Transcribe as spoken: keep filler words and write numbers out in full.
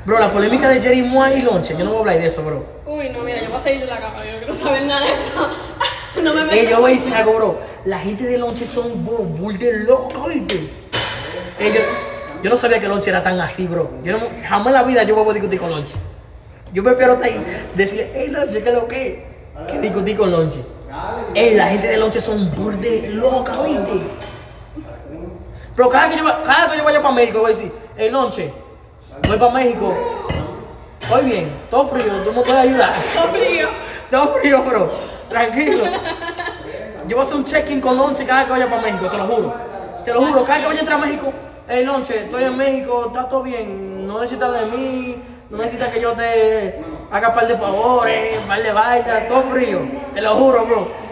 Bro, la polémica de Jerry Moore y Lonche, yo no voy a hablar de eso, bro. Uy, no, mira, yo voy a seguir de la cámara, yo no quiero saber nada de eso. No me Eh, metas. yo voy a decir algo, bro. La gente de Lonche son, bro, bull de loco, ¿viste? Eh, yo, yo no sabía que Lonche era tan así, bro. Yo no, jamás en la vida yo voy a discutir con Lonche. Yo prefiero estar ahí, decirle, hey, Lonche, ¿qué es lo que? Que discutir con Lonche. Ey, la gente de Lonche son bull de loca, ¿viste? Pero cada que yo, cada que yo vaya para México, voy a decir, hey, Lonche, voy para México. Hoy bien, todo frío, tú me puedes ayudar. Todo frío. Todo frío, bro. Tranquilo. Yo voy a hacer un check-in con Lonche cada que vaya para México, te lo juro. Te lo juro, cada que vaya a entrar a México, hey, Lonche, estoy en México, está todo bien, no necesitas de mí, no necesitas que yo te haga par de favores, par de vainas, todo frío. Te lo juro, bro.